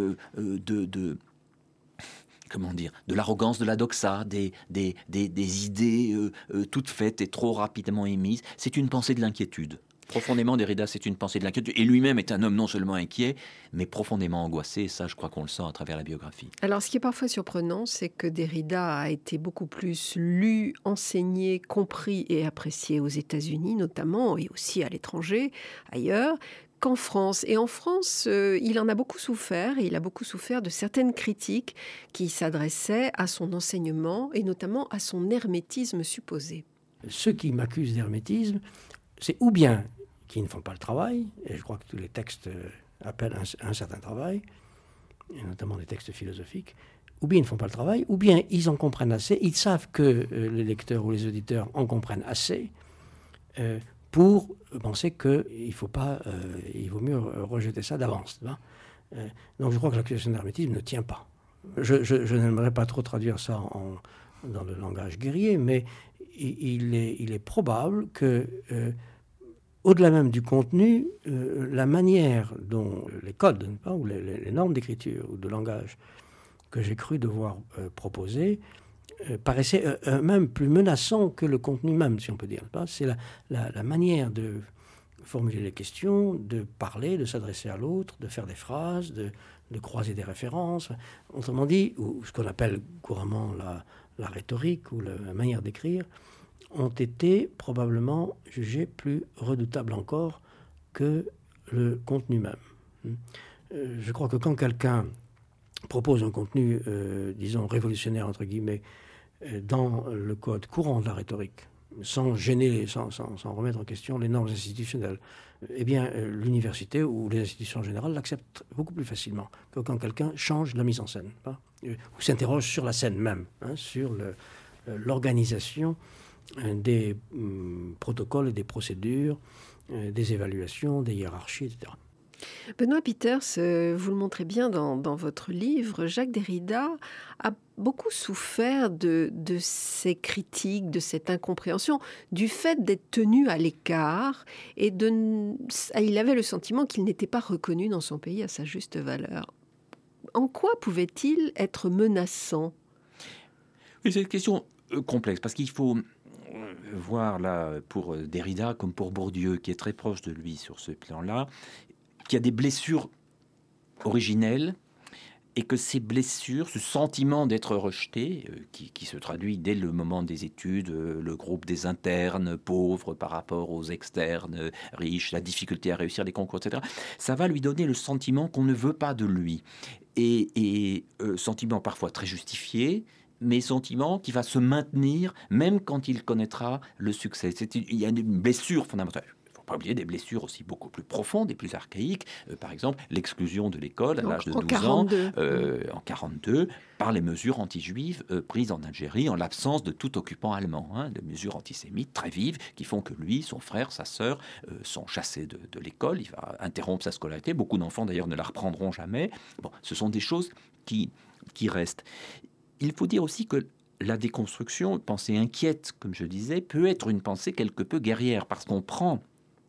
Speaker 5: comment dire, de l'arrogance de la doxa, des idées toutes faites et trop rapidement émises. C'est une pensée de l'inquiétude. Profondément, Derrida, c'est une pensée de l'inquiétude. Et lui-même est un homme non seulement inquiet, mais profondément angoissé. Et ça, je crois qu'on le sent à travers la biographie.
Speaker 3: Alors, ce qui est parfois surprenant, c'est que Derrida a été beaucoup plus lu, enseigné, compris et apprécié aux États-Unis notamment, et aussi à l'étranger, ailleurs, qu'en France. Et en France, il en a beaucoup souffert, et il a beaucoup souffert de certaines critiques qui s'adressaient à son enseignement, et notamment à son hermétisme supposé.
Speaker 1: Ceux qui m'accusent d'hermétisme, c'est ou bien qui ne font pas le travail, et je crois que tous les textes appellent un certain travail, et notamment les textes philosophiques, ou bien ils ne font pas le travail, ou bien ils en comprennent assez, ils savent que les lecteurs ou les auditeurs en comprennent assez pour penser qu'il faut pas, il vaut mieux rejeter ça d'avance. Donc je crois que l'accusation d'hermétisme ne tient pas. Je n'aimerais pas trop traduire ça dans le langage guerrier, mais il est probable que au-delà même du contenu, la manière dont les codes ou les normes d'écriture ou de langage que j'ai cru devoir proposer paraissaient même plus menaçants que le contenu même, si on peut dire. C'est la manière de formuler les questions, de parler, de s'adresser à l'autre, de faire des phrases, de croiser des références. Autrement dit, ou ce qu'on appelle couramment la rhétorique ou la manière d'écrire, ont été probablement jugés plus redoutables encore que le contenu même. Je crois que quand quelqu'un propose un contenu, disons, révolutionnaire, entre guillemets, dans le code courant de la rhétorique, sans gêner, sans remettre en question les normes institutionnelles, eh bien, l'université ou les institutions générales l'acceptent beaucoup plus facilement que quand quelqu'un change la mise en scène, ou s'interroge sur la scène même, sur l'organisation des protocoles et des procédures, des évaluations, des hiérarchies, etc.
Speaker 3: Benoît Peeters, vous le montrez bien dans votre livre, Jacques Derrida a beaucoup souffert de ces critiques, de cette incompréhension, du fait d'être tenu à l'écart, et il avait le sentiment qu'il n'était pas reconnu dans son pays à sa juste valeur. En quoi pouvait-il être menaçant ?
Speaker 5: Oui, c'est une question complexe, parce qu'il faut voir là, pour Derrida comme pour Bourdieu, qui est très proche de lui sur ce plan-là, qu'il y a des blessures originelles, et que ces blessures, ce sentiment d'être rejeté, qui se traduit dès le moment des études, le groupe des internes pauvres par rapport aux externes riches, la difficulté à réussir les concours, etc., ça va lui donner le sentiment qu'on ne veut pas de lui. Et sentiment parfois très justifié, mais sentiment qui va se maintenir même quand il connaîtra le succès. Il y a une blessure fondamentale. Pas oublier des blessures aussi beaucoup plus profondes et plus archaïques. Par exemple, l'exclusion de l'école à l'âge de 12 ans, en 1942, par les mesures anti-juives prises en Algérie en l'absence de tout occupant allemand. Des mesures antisémites très vives qui font que lui, son frère, sa sœur sont chassés de l'école. Il va interrompre sa scolarité. Beaucoup d'enfants, d'ailleurs, ne la reprendront jamais. Bon, ce sont des choses qui restent. Il faut dire aussi que la déconstruction, pensée inquiète, comme je disais, peut être une pensée quelque peu guerrière, parce qu'on prend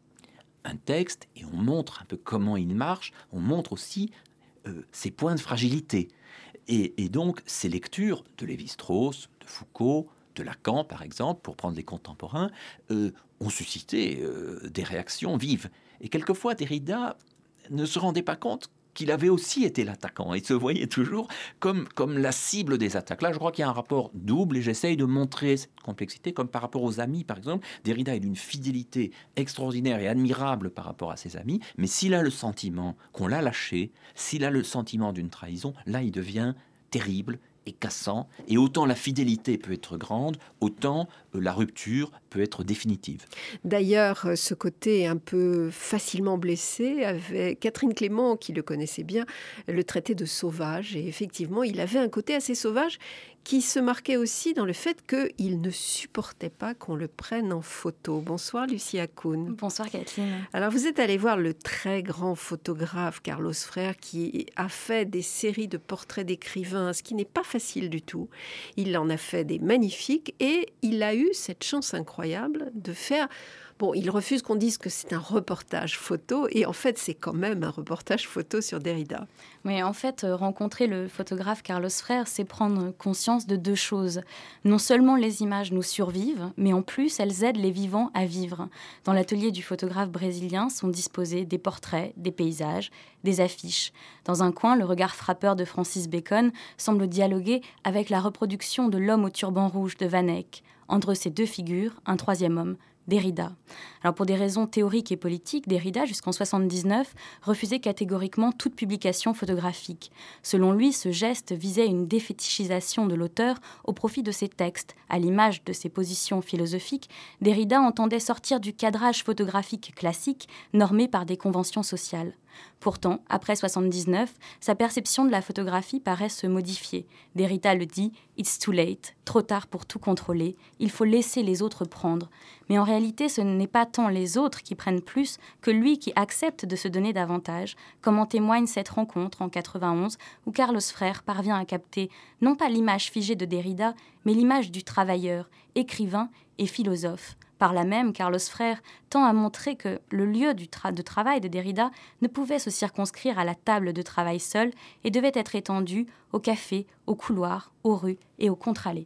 Speaker 5: un texte et on montre un peu comment il marche, on montre aussi ses points de fragilité. Et donc, ces lectures de Lévi-Strauss, de Foucault, de Lacan, par exemple, pour prendre les contemporains, ont suscité des réactions vives. Et quelquefois, Derrida ne se rendait pas compte qu'il avait aussi été l'attaquant. Il se voyait toujours comme la cible des attaques. Là, je crois qu'il y a un rapport double et j'essaye de montrer cette complexité, comme par rapport aux amis, par exemple. Derrida est d'une fidélité extraordinaire et admirable par rapport à ses amis, mais s'il a le sentiment qu'on l'a lâché, s'il a le sentiment d'une trahison, là, il devient terrible et cassant. Et autant la fidélité peut être grande, autant la rupture peut être définitive.
Speaker 3: D'ailleurs, ce côté un peu facilement blessé avait Catherine Clément, qui le connaissait bien, le traitait de sauvage. Et effectivement, il avait un côté assez sauvage qui se marquait aussi dans le fait qu'il ne supportait pas qu'on le prenne en photo. Bonsoir Lucie Akoun.
Speaker 6: Bonsoir Catherine.
Speaker 3: Alors vous êtes allée voir le très grand photographe Carlos Frère qui a fait des séries de portraits d'écrivains, ce qui n'est pas facile du tout. Il en a fait des magnifiques et il a eu cette chance incroyable de faire... Bon, il refuse qu'on dise que c'est un reportage photo, et en fait, c'est quand même un reportage photo sur Derrida.
Speaker 6: Oui, en fait, rencontrer le photographe Carlos Frère, c'est prendre conscience de deux choses. Non seulement les images nous survivent, mais en plus, elles aident les vivants à vivre. Dans l'atelier du photographe brésilien sont disposés des portraits, des paysages, des affiches. Dans un coin, le regard frappeur de Francis Bacon semble dialoguer avec la reproduction de l'homme au turban rouge de Van Eyck. Entre ces deux figures, un troisième homme, Derrida. Alors pour des raisons théoriques et politiques, Derrida, jusqu'en 1979, refusait catégoriquement toute publication photographique. Selon lui, ce geste visait une défétichisation de l'auteur au profit de ses textes. À l'image de ses positions philosophiques, Derrida entendait sortir du cadrage photographique classique normé par des conventions sociales. Pourtant, après 1979, sa perception de la photographie paraît se modifier. Derrida le dit « It's too late », trop tard pour tout contrôler, il faut laisser les autres prendre. Mais en réalité, ce n'est pas tant les autres qui prennent plus que lui qui accepte de se donner davantage, comme en témoigne cette rencontre en 91 où Carlos Frère parvient à capter non pas l'image figée de Derrida, mais l'image du travailleur, écrivain et philosophe. Par là même, Carlos Frère tend à montrer que le lieu de travail de Derrida ne pouvait se circonscrire à la table de travail seule et devait être étendu au café, au couloir, aux rues et aux contre-allées.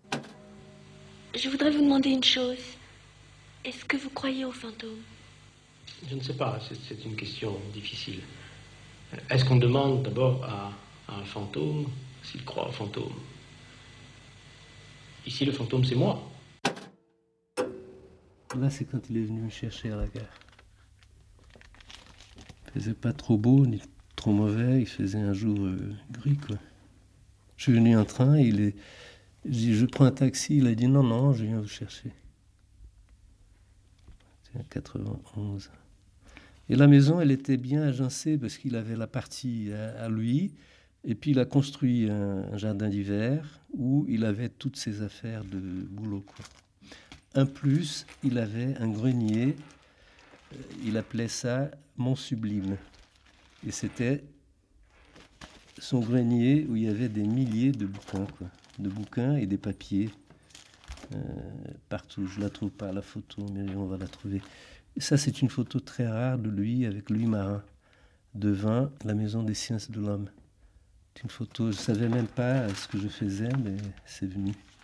Speaker 7: Je voudrais vous demander une chose. Est-ce que vous croyez aux fantômes ?
Speaker 1: Je ne sais pas, c'est une question difficile. Est-ce qu'on demande d'abord à un fantôme s'il croit aux fantômes ? Ici, le fantôme, c'est moi.
Speaker 8: Là, c'est quand il est venu me chercher à la gare. Il faisait pas trop beau, ni trop mauvais, il faisait un jour gris, quoi. Je suis venu en train, j'ai dit, je prends un taxi, il a dit, non, je viens vous chercher. C'était en 91. Et la maison, elle était bien agencée, parce qu'il avait la partie à lui, et puis il a construit un jardin d'hiver, où il avait toutes ses affaires de boulot, quoi. Un plus, il avait un grenier, il appelait ça « Mon Sublime ». Et c'était son grenier où il y avait des milliers de bouquins, quoi. De bouquins et des papiers partout. Je ne la trouve pas, la photo, mais on va la trouver. Et ça, c'est une photo très rare de lui avec Louis Marin, devant la Maison des Sciences de l'Homme. C'est une photo, je ne savais même pas ce que je faisais, mais c'est venu.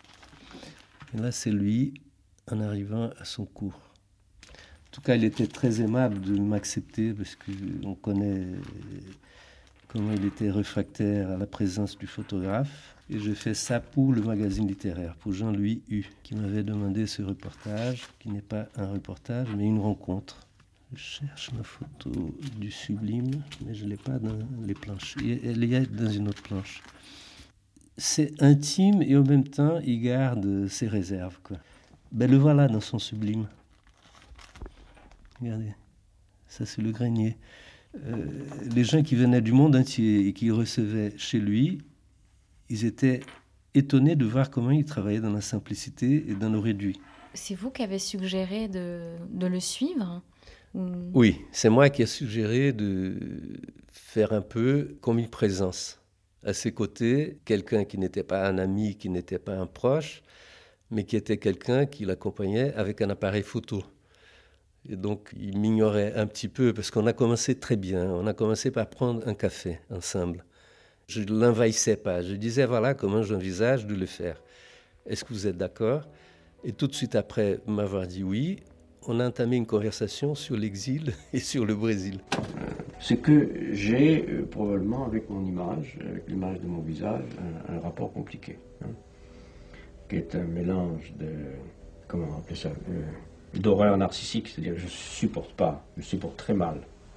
Speaker 8: Et là, c'est lui en arrivant à son cours. En tout cas, il était très aimable de m'accepter parce qu'on connaît comment il était réfractaire à la présence du photographe. Et j'ai fait ça pour le magazine littéraire, pour Jean-Louis Hu, qui m'avait demandé ce reportage, qui n'est pas un reportage, mais une rencontre. Je cherche ma photo du Sublime, mais je ne l'ai pas dans les planches. Elle y est dans une autre planche. C'est intime et en même temps, il garde ses réserves, quoi. Ben, le voilà dans son Sublime. Regardez, ça c'est le grenier. Les gens qui venaient du monde entier et qui le recevaient chez lui, ils étaient étonnés de voir comment il travaillait dans la simplicité et dans le réduit.
Speaker 6: C'est vous qui avez suggéré de le suivre ?
Speaker 8: Oui, c'est moi qui ai suggéré de faire un peu comme une présence. À ses côtés, quelqu'un qui n'était pas un ami, qui n'était pas un proche, mais qui était quelqu'un qui l'accompagnait avec un appareil photo. Et donc, il m'ignorait un petit peu, parce qu'on a commencé très bien. On a commencé par prendre un café ensemble. Je ne l'envahissais pas. Je disais, voilà comment j'envisage de le faire. Est-ce que vous êtes d'accord ? Et tout de suite après m'avoir dit oui, on a entamé une conversation sur l'exil et sur le Brésil.
Speaker 1: C'est que j'ai probablement avec mon image, avec l'image de mon visage, un rapport compliqué, qui est un mélange de, comment appeler ça, d'horreur narcissique, c'est-à-dire que je supporte très mal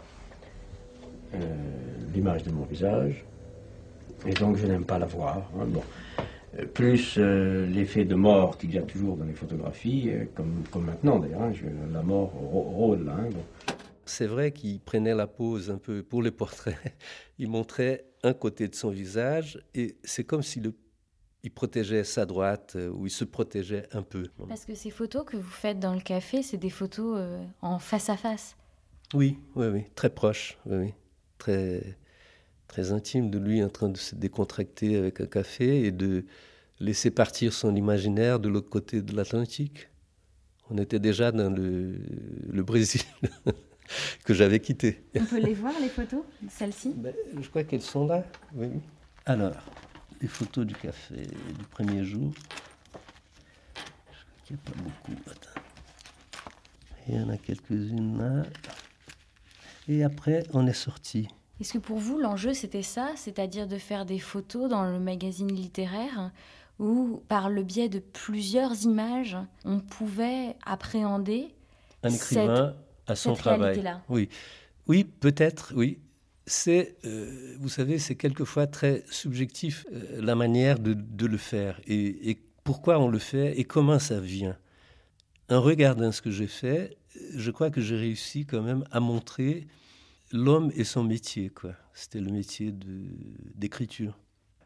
Speaker 1: l'image de mon visage, et donc je n'aime pas la voir. Bon. Plus l'effet de mort qu'il y a toujours dans les photographies, comme maintenant d'ailleurs, la mort rôde là. Bon.
Speaker 8: C'est vrai qu'il prenait la pose un peu pour les portraits. Il montrait un côté de son visage et c'est comme s'il protégeait sa droite ou il se protégeait un peu.
Speaker 6: Parce que ces photos que vous faites dans le café, c'est des photos en face à face.
Speaker 8: Oui, très proche, oui. Très intime de lui en train de se décontracter avec un café et de laisser partir son imaginaire de l'autre côté de l'Atlantique. On était déjà dans le Brésil que j'avais quitté.
Speaker 6: On peut les voir, les photos, celles-ci ?
Speaker 8: Je crois qu'elles sont là, oui. Alors, les photos du café du premier jour. Je crois qu'il n'y a pas beaucoup. Attends. Il y en a quelques-unes là. Et après, on est sorti.
Speaker 6: Est-ce que pour vous, l'enjeu, c'était ça, c'est-à-dire de faire des photos dans le magazine littéraire où, par le biais de plusieurs images, on pouvait appréhender
Speaker 8: un écrivain à son travail. Oui, peut-être, oui. C'est, vous savez, c'est quelquefois très subjectif la manière de le faire et pourquoi on le fait et comment ça vient. En regardant ce que j'ai fait, je crois que j'ai réussi quand même à montrer l'homme et son métier, quoi. C'était le métier d'écriture.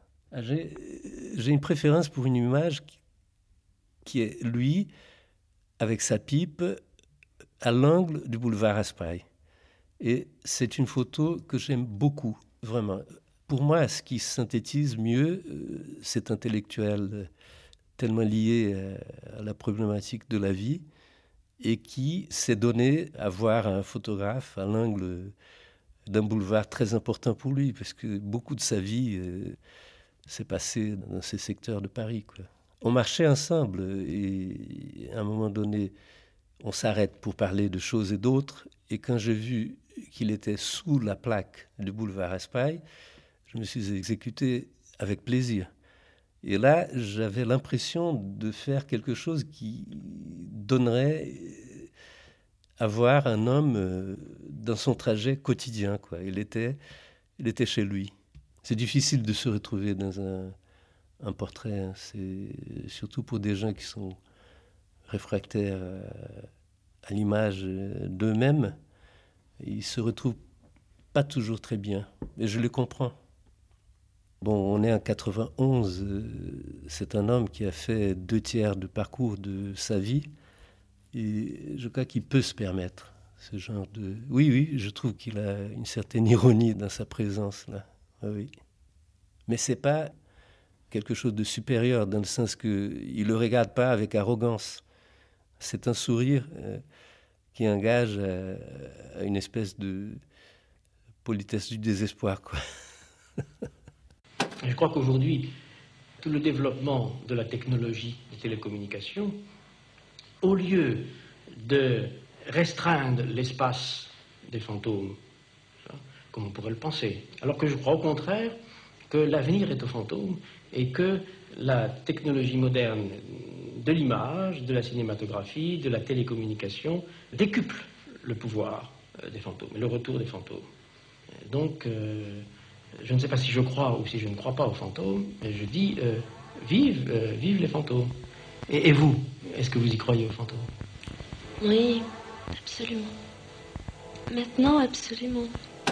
Speaker 8: J'ai une préférence pour une image qui est lui, avec sa pipe, à l'angle du boulevard Raspail. Et c'est une photo que j'aime beaucoup, vraiment. Pour moi, ce qui synthétise mieux cet intellectuel tellement lié à la problématique de la vie et qui s'est donné à voir un photographe à l'angle d'un boulevard très important pour lui, parce que beaucoup de sa vie s'est passée dans ces secteurs de Paris, quoi. On marchait ensemble et à un moment donné, on s'arrête pour parler de choses et d'autres. Et quand j'ai vu qu'il était sous la plaque du boulevard Raspail, je me suis exécuté avec plaisir. Et là, j'avais l'impression de faire quelque chose qui donnerait à voir un homme dans son trajet quotidien, quoi. Il était chez lui. C'est difficile de se retrouver dans un portrait, hein. C'est surtout pour des gens qui sont réfractaires à l'image d'eux-mêmes. Ils se retrouvent pas toujours très bien. Et je le comprends. Bon, on est en 91. C'est un homme qui a fait 2/3 du parcours de sa vie. Et je crois qu'il peut se permettre ce genre de... Oui, je trouve qu'il a une certaine ironie dans sa présence, là. Oui. Mais c'est pas quelque chose de supérieur, dans le sens qu'il ne le regarde pas avec arrogance. C'est un sourire qui engage à une espèce de politesse du désespoir, quoi.
Speaker 1: Je crois qu'aujourd'hui, tout le développement de la technologie des télécommunications, au lieu de restreindre l'espace des fantômes, comme on pourrait le penser, alors que je crois au contraire que l'avenir est aux fantômes et que la technologie moderne de l'image, de la cinématographie, de la télécommunication décuple le pouvoir des fantômes, le retour des fantômes. Donc, je ne sais pas si je crois ou si je ne crois pas aux fantômes, mais je dis vive les fantômes. Et vous, est-ce que vous y croyez aux fantômes?
Speaker 7: Oui, absolument. Maintenant, absolument.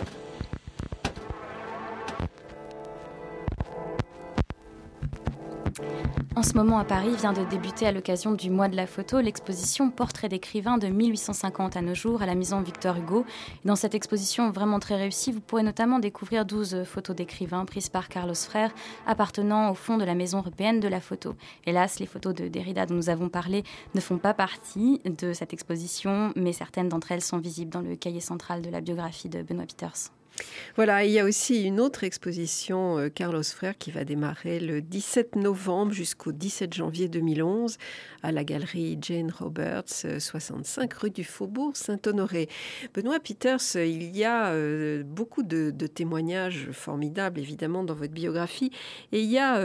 Speaker 6: En ce moment, à Paris, vient de débuter à l'occasion du mois de la photo l'exposition Portrait d'écrivain de 1850 à nos jours à la maison Victor Hugo. Dans cette exposition vraiment très réussie, vous pourrez notamment découvrir 12 photos d'écrivains prises par Carlos Frère appartenant au fond de la maison européenne de la photo. Hélas, les photos de Derrida dont nous avons parlé ne font pas partie de cette exposition, mais certaines d'entre elles sont visibles dans le cahier central de la biographie de Benoît Peters.
Speaker 3: Voilà, il y a aussi une autre exposition Carlos Frère qui va démarrer le 17 novembre jusqu'au 17 janvier 2011 à la galerie Jane Roberts, 65 rue du Faubourg Saint-Honoré. Benoît Peters, il y a beaucoup de témoignages formidables évidemment dans votre biographie et il y a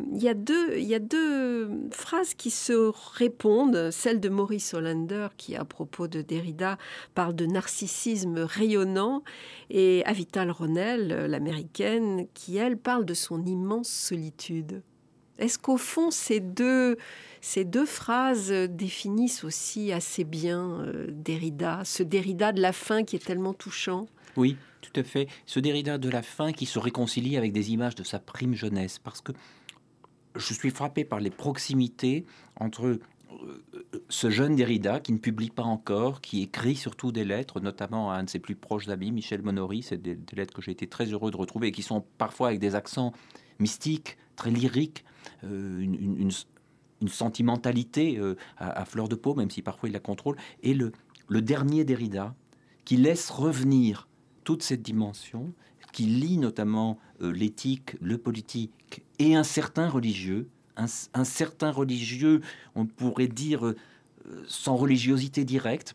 Speaker 3: deux phrases qui se répondent. Celle de Maurice Hollander qui, à propos de Derrida, parle de narcissisme rayonnant, et Avital Ronell, l'américaine, qui, elle, parle de son immense solitude. Est-ce qu'au fond, ces deux phrases définissent aussi assez bien Derrida, ce Derrida de la fin qui est tellement touchant?
Speaker 5: Oui, tout à fait. Ce Derrida de la fin qui se réconcilie avec des images de sa prime jeunesse, parce que je suis frappé par les proximités entre ce jeune Derrida qui ne publie pas encore, qui écrit surtout des lettres, notamment à un de ses plus proches amis, Michel Monory. C'est des lettres que j'ai été très heureux de retrouver et qui sont parfois avec des accents mystiques, très lyriques, une sentimentalité à fleur de peau, même si parfois il la contrôle. Et le dernier Derrida qui laisse revenir toute cette dimension, qui lie notamment l'éthique, le politique et un certain religieux, un certain religieux, on pourrait dire, sans religiosité directe.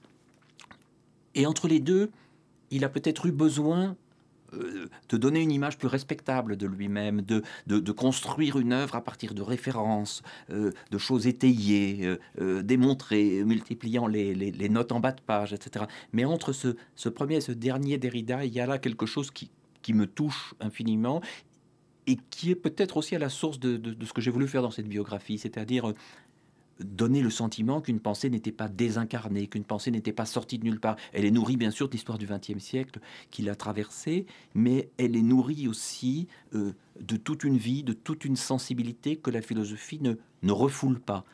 Speaker 5: Et entre les deux, il a peut-être eu besoin de donner une image plus respectable de lui-même, de construire une œuvre à partir de références, de choses étayées, démontrées, multipliant les notes en bas de page, etc. Mais entre ce premier et ce dernier Derrida, il y a là quelque chose qui me touche infiniment, et qui est peut-être aussi à la source de ce que j'ai voulu faire dans cette biographie, c'est-à-dire donner le sentiment qu'une pensée n'était pas désincarnée, qu'une pensée n'était pas sortie de nulle part. Elle est nourrie bien sûr de l'histoire du XXe siècle qu'il a traversée, mais elle est nourrie aussi de toute une vie, de toute une sensibilité que la philosophie ne refoule pas.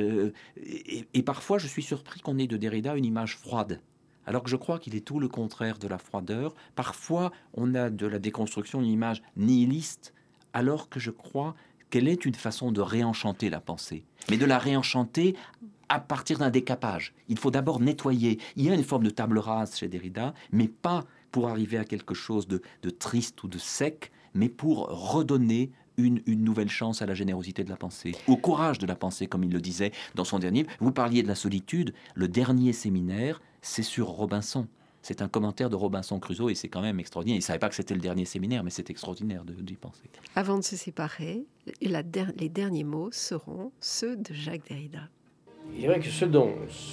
Speaker 5: Et parfois je suis surpris qu'on ait de Derrida une image froide, alors que je crois qu'il est tout le contraire de la froideur. Parfois on a de la déconstruction une image nihiliste, alors que je crois qu'elle est une façon de réenchanter la pensée, mais de la réenchanter à partir d'un décapage. Il faut d'abord nettoyer. Il y a une forme de table rase chez Derrida, mais pas pour arriver à quelque chose de triste ou de sec, mais pour redonner une nouvelle chance à la générosité de la pensée, au courage de la pensée, comme il le disait dans son dernier. Vous parliez de la solitude. Le dernier séminaire, c'est sur Robinson. C'est un commentaire de Robinson Crusoe et c'est quand même extraordinaire. Il ne savait pas que c'était le dernier séminaire, mais c'est extraordinaire d'y penser.
Speaker 3: Avant de se séparer, les derniers mots seront ceux de Jacques Derrida.
Speaker 1: Il est vrai que ce dont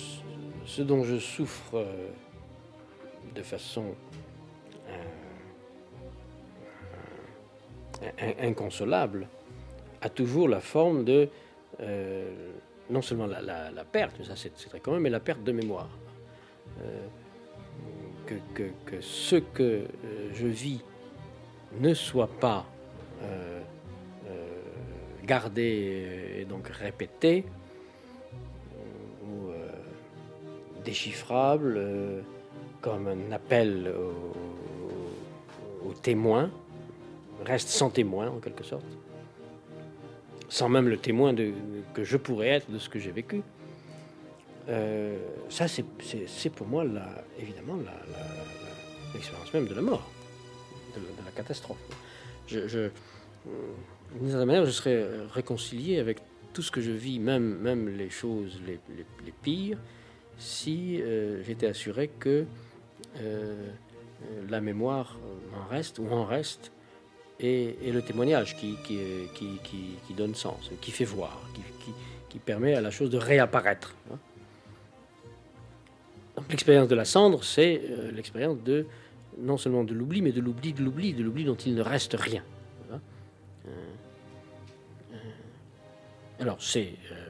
Speaker 1: je souffre de façon inconsolable a toujours la forme de non seulement la perte, mais ça c'est très commun, mais la perte de mémoire. Que ce que je vis ne soit pas gardé et donc répété ou déchiffrable comme un appel au témoin, reste sans témoin en quelque sorte, sans même le témoin que je pourrais être de ce que j'ai vécu. Ça, c'est pour moi, évidemment, l'expérience même de la mort, de la catastrophe. d'une certaine manière, je serais réconcilié avec tout ce que je vis, même les choses les pires, si j'étais assuré que la mémoire en reste, et le témoignage qui donne sens, qui fait voir, qui permet à la chose de réapparaître. Donc, l'expérience de la cendre, c'est l'expérience non seulement de l'oubli, mais de l'oubli dont il ne reste rien. Alors, c'est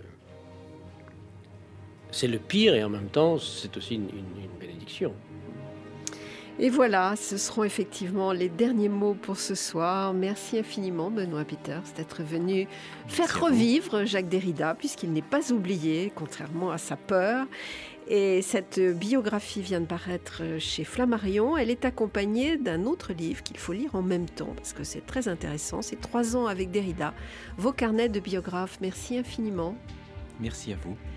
Speaker 1: le pire, et en même temps, c'est aussi une bénédiction.
Speaker 3: Et voilà, ce seront effectivement les derniers mots pour ce soir. Merci infiniment, Benoît Peters, d'être venu faire revivre Jacques Derrida, puisqu'il n'est pas oublié, contrairement à sa peur. Et cette biographie vient de paraître chez Flammarion. Elle est accompagnée d'un autre livre qu'il faut lire en même temps, parce que c'est très intéressant. C'est 3 ans avec Derrida, vos carnets de biographe. Merci infiniment.
Speaker 5: Merci à vous.